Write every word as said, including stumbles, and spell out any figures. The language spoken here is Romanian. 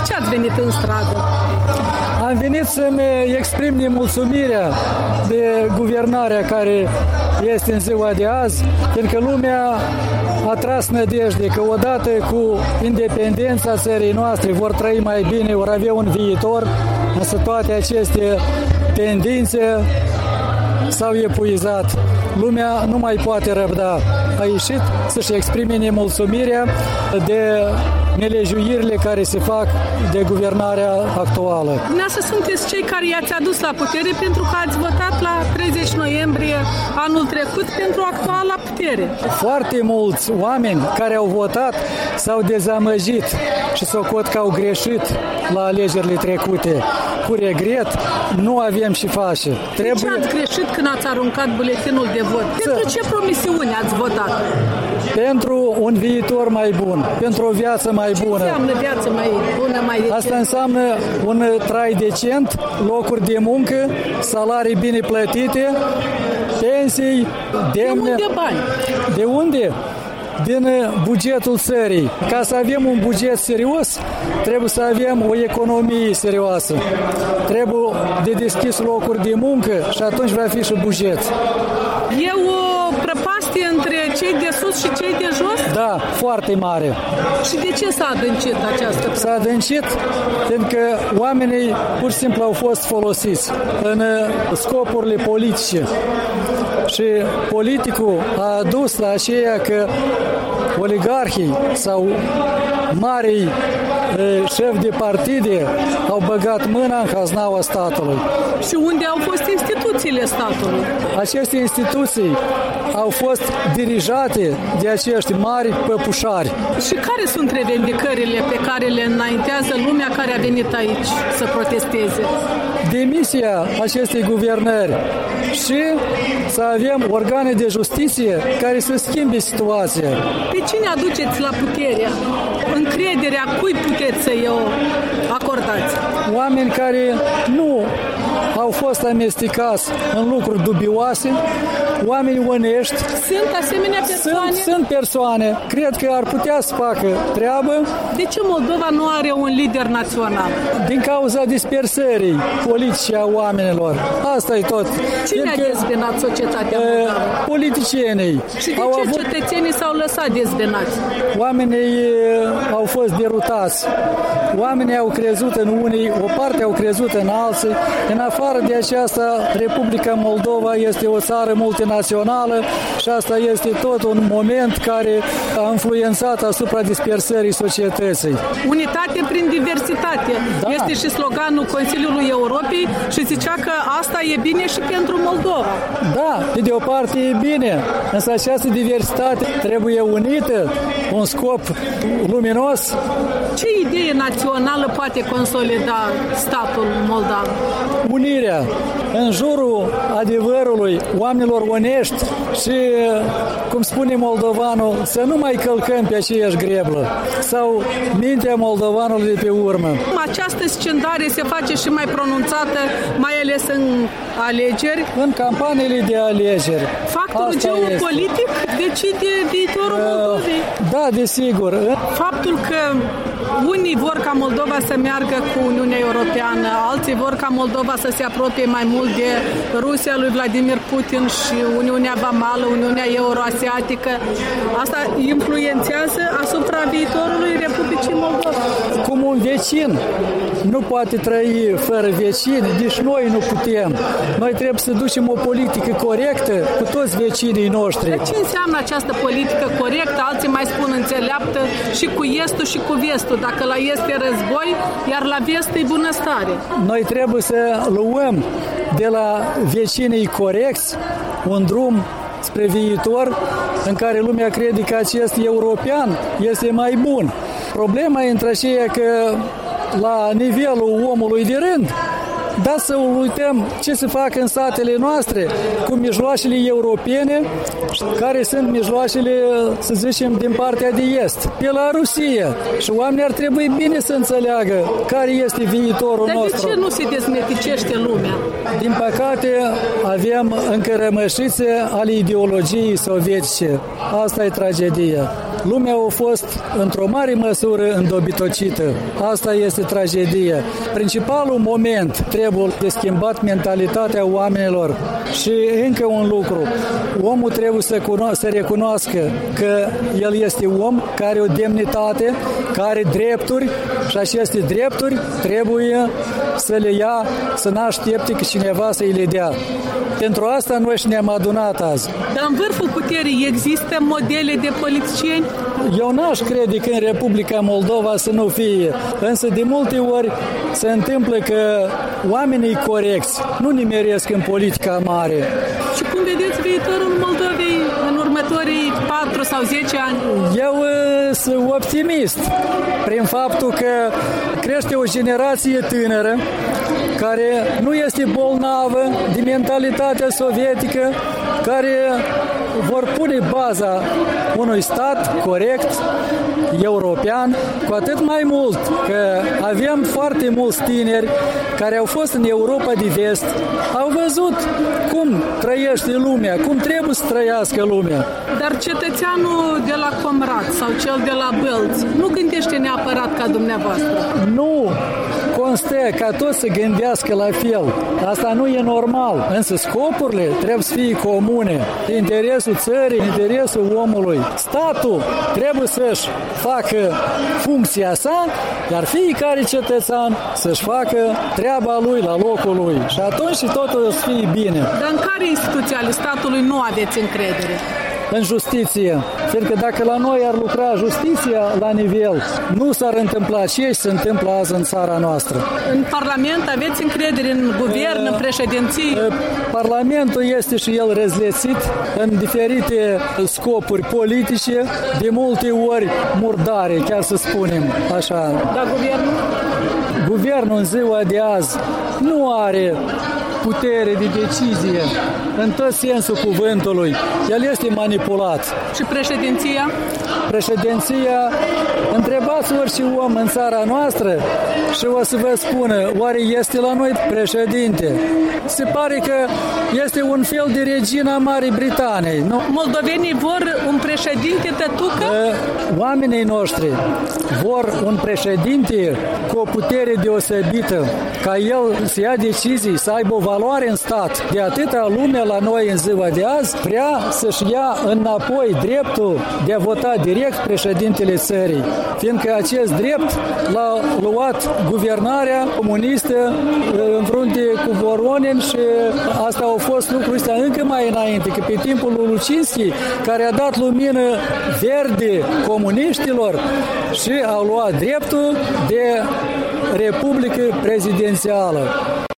ce ați venit în stradă? Am venit să-mi exprim nemulțumirea de guvernarea care este în ziua de azi, pentru că lumea a tras nădejde că odată cu independența țării noastre vor trăi mai bine, vor avea un viitor, însă toate aceste tendințe s-au epuizat. Lumea nu mai poate răbda. A ieșit să-și exprime nemulțumirea de nelejuirile care se fac de guvernarea actuală. Dumneavoastră sunteți cei care i-ați adus la putere pentru că ați votat la treizeci noiembrie anul trecut pentru actuala putere. Foarte mulți oameni care au votat s-au dezamăgit și socot că au greșit la alegerile trecute. Cu regret, nu avem și face. Trebuie... De ce ați greșit când ați aruncat buletinul de vot? Pentru ce promisiuni ați votat? Pentru un viitor mai bun, pentru o viață mai bună. Ce înseamnă viață mai bună, mai decent? Asta înseamnă un trai decent, locuri de muncă, salarii bine plătite, pensii demne. De unde bani? De unde? Din bugetul țării. Ca să avem un buget serios, trebuie să avem o economie serioasă. Trebuie de deschis locuri de muncă și atunci va fi și buget. E o prăpastie între cei de sus și cei de jos? Da, foarte mare. Și de ce s-a adâncit această prăpastie? S-a adâncit pentru că oamenii pur și simplu au fost folosiți în scopurile politice. Și politicul a adus la aceea că oligarhii sau marii șefi de partide au băgat mâna în haznaua statului. Și unde au fost instituțiile statului? Aceste instituții au fost dirijate de acești mari păpușari. Și care sunt revendicările pe care le înaintează lumea care a venit aici să protesteze? Demisia acestei guvernări și să avem organe de justiție care să schimbe situația. Pe cine aduceți la putere? Încrederea cui puteți să-i o acordați? Oameni care nu au fost amestecați în lucruri dubioase, oameni onești. Sunt asemenea persoane? Sunt, sunt persoane. Cred că ar putea să facă treabă. De ce Moldova nu are un lider național? Din cauza dispersării politice a oamenilor. Asta e tot. Cine a dezbinat societatea moldovă? Politicienii. Și de ce avut... cetățenii s-au lăsat dezbinați? Oamenii au fost derutați. Oamenii au crezut în unii, o parte au crezut în alții. În afară de aceasta, Republica Moldova este o țară multinațională și asta este tot un moment care a influențat asupra dispersării societății. Unitate prin diversitate. Da. Este și sloganul Consiliului Europei și zicea că asta e bine și pentru Moldova. Da, de o parte e bine, însă această diversitate trebuie unită, un scop luminos. Ce idee națională poate consolida statul moldav? Unirea în jurul adevărului, oamenilor onești și, cum spune moldovanul, să nu mai călcăm pe aceeași greblă sau mintea moldovanului de pe urmă. Această scindare se face și mai pronunțată, mai ales în alegeri. În campaniile de alegeri. Factorul geopolitic decide viitorul uh, Moldovei. Da, desigur. Faptul că unii vor ca Moldova să meargă cu Uniunea Europeană, alții vor ca Moldova să se apropie mai mult de Rusia lui Vladimir Putin și Uniunea Vamală, Uniunea Euroasiatică. Asta influențează asupra viitorului Republicii Moldova. Cum un vecin nu poate trăi fără vecini, nici noi nu putem. Noi trebuie să ducem o politică corectă cu toți vecinii noștri. Dar ce înseamnă această politică corectă? Alții mai spun înțeleaptă și cu estul și cu vestul. Dacă la est e război, iar la vest e bunăstare. Noi trebuie să luăm de la vecinii corecți un drum spre viitor în care lumea crede că acest european este mai bun. Problema e între aceea că la nivelul omului de rând, da, să uităm ce se fac în statele noastre cu mijloacele europene, care sunt mijloacele, să zicem, din partea de est, pe la Rusia. Și oamenii ar trebui bine să înțeleagă care este viitorul Dar nostru. Dar de ce nu se dezmeticește lumea? Din păcate, avem încă rămășițe ale ideologiei sovietice. Asta e tragedia. lumea a fost într-o mare măsură îndobitocită. Asta este tragedie. Principalul moment trebuie de schimbat mentalitatea oamenilor și încă un lucru. Omul trebuie să, cuno- să recunoască că el este om care are o demnitate, care are drepturi și aceste drepturi trebuie să le ia, să n-aștepte că cineva să îi le dea. Pentru asta noi și ne-am adunat azi. Dar în vârful puterii există modele de politicieni? Eu n-aș crede că în Republica Moldova să nu fie, însă de multe ori se întâmplă că oamenii corecți nu nimeresc în politica mare. Și cum vedeți viitorul Moldovei în următorii patru sau zece ani? Eu uh, sunt optimist prin faptul că crește o generație tânără care nu este bolnavă de mentalitatea sovietică, care vor pune baza unui stat corect, european, cu atât mai mult că avem foarte mulți tineri care au fost în Europa de Vest, au văzut cum trăiește lumea, cum trebuie să trăiască lumea. Dar cetățeanul de la Comrat sau cel de la Bălți nu gândește neapărat ca dumneavoastră. Nu constă ca toți să gândească la fel. Asta nu e normal, însă scopurile trebuie să fie comune. Interesul țării, interesul omului. Statul trebuie să-și facă funcția sa, iar fiecare cetățean să-și facă treaba lui la locul lui. Și atunci și totul o să fie bine. Dar în care instituții ale statului nu aveți încredere? În justiție. Fiindcă dacă la noi ar lucra justiția la nivel, nu s-ar întâmpla ce se întâmplă azi în țara noastră. În Parlament aveți încredere în guvern, în președinții? Parlamentul este și el răzlețit în diferite scopuri politice, de multe ori murdare, chiar să spunem așa. Dar guvernul? Guvernul în ziua de azi nu are putere de decizie în tot sensul cuvântului. El este manipulat. Și președinția? Președinția, întrebați orice om în țara noastră și o să vă spună, oare este la noi președinte? Se pare că este un fel de regina Marii Britaniei. Nu? Moldovenii vor un președinte tătucă? Oamenii noștri vor un președinte cu o putere deosebită, ca el să ia decizii, să aibă o valoare în stat. De atâta lume la noi în ziua de azi vrea să-și ia înapoi dreptul de a vota direct președintele țării, fiindcă acest drept l-a luat guvernarea comunistă în frunte cu Voronin și asta au fost lucruri astea încă mai înainte, că pe timpul lui Lucinski, care a dat lumină verde comuniștilor și au luat dreptul de republică prezidențială.